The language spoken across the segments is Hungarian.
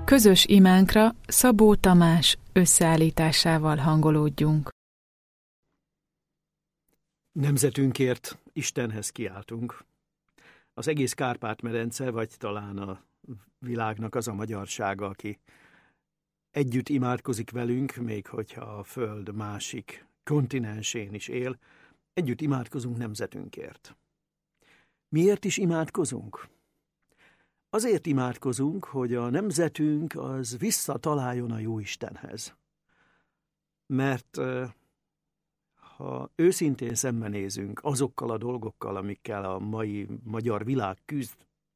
Közös imánkra Szabó Tamás összeállításával hangolódjunk. Nemzetünkért Istenhez kiáltunk. Az egész Kárpát-medence, vagy talán a világnak az a magyarsága, aki együtt imádkozik velünk, még hogyha a Föld másik kontinensén is él, együtt imádkozunk nemzetünkért. Miért is imádkozunk? Azért imádkozunk, hogy a nemzetünk az visszataláljon a Jóistenhez. Mert ha őszintén szembenézünk azokkal a dolgokkal, amikkel a mai magyar világ küzd,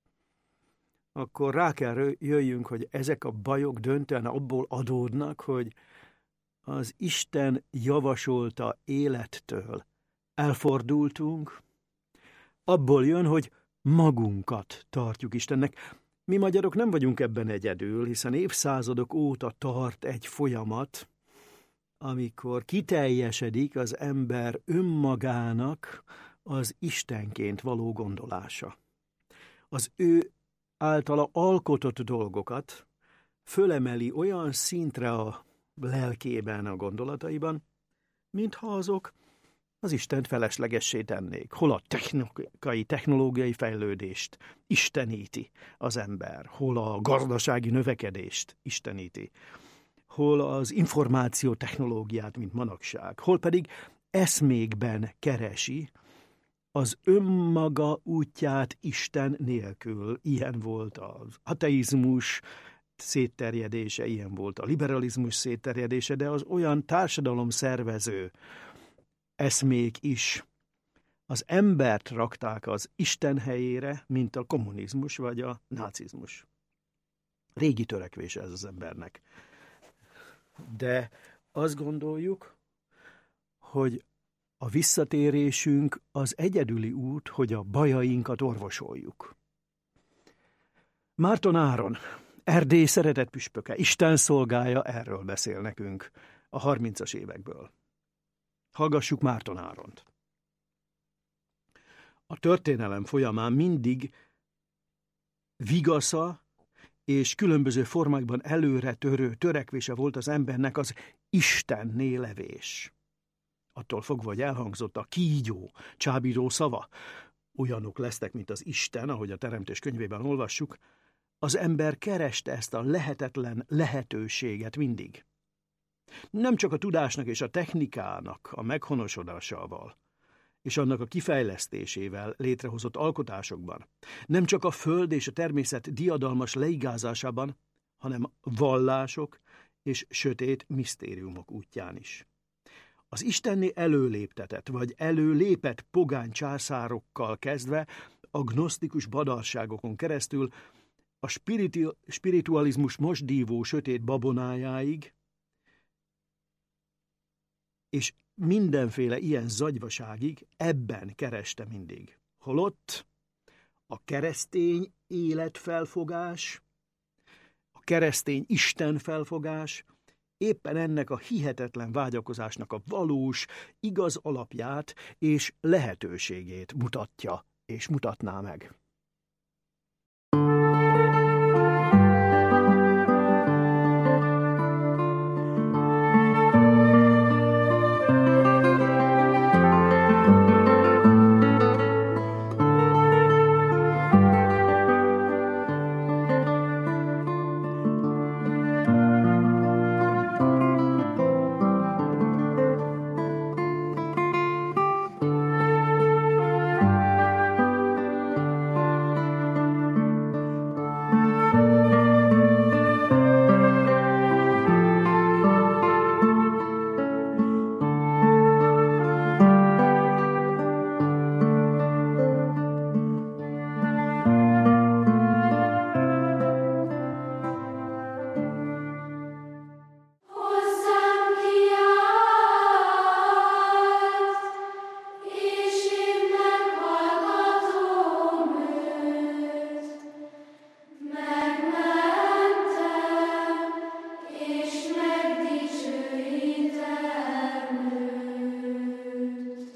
akkor rá kell jöjjünk, hogy ezek a bajok döntően abból adódnak, hogy az Isten javasolta élettől elfordultunk, abból jön, hogy magunkat tartjuk Istennek. Mi magyarok nem vagyunk ebben egyedül, hiszen évszázadok óta tart egy folyamat, amikor kiteljesedik az ember önmagának az Istenként való gondolása. Az ő általa alkotott dolgokat fölemeli olyan szintre a lelkében, a gondolataiban, mintha azok az Istent feleslegessé tennék. Hol a technológiai fejlődést isteníti az ember, hol a gazdasági növekedést isteníti, hol az információ technológiát, mint manapság, hol pedig eszmékben keresi az önmaga útját Isten nélkül. Ilyen volt az ateizmus szétterjedése, ilyen volt a liberalizmus szétterjedése, de az olyan társadalomszervező eszmék is az embert rakták az Isten helyére, mint a kommunizmus vagy a nácizmus. Régi törekvés ez az embernek. De azt gondoljuk, hogy a visszatérésünk az egyedüli út, hogy a bajainkat orvosoljuk. Márton Áron, Erdély szeretett püspöke, Isten szolgája, erről beszél nekünk a 30-as évekből. Hallgassuk Márton Áront. A történelem folyamán mindig vigasza és különböző formákban előre törő törekvése volt az embernek az Istenné levés. Attól fogva, hogy elhangzott a kígyó, csábító szava, olyanok lesznek, mint az Isten, ahogy a Teremtés könyvében olvassuk, az ember kereste ezt a lehetetlen lehetőséget mindig. Nem csak a tudásnak és a technikának a meghonosodásával, és annak a kifejlesztésével létrehozott alkotásokban, nem csak a föld és a természet diadalmas leigázásában, hanem vallások és sötét misztériumok útján is. Az Istenné előléptetett vagy előlépett pogány császárokkal kezdve a gnosztikus badarságokon keresztül a spiritualizmus most dívó sötét babonájáig, és mindenféle ilyen zagyvaságig ebben kereste mindig. Holott a keresztény életfelfogás, a keresztény Isten felfogás éppen ennek a hihetetlen vágyakozásnak a valós, igaz alapját és lehetőségét mutatja és mutatná meg.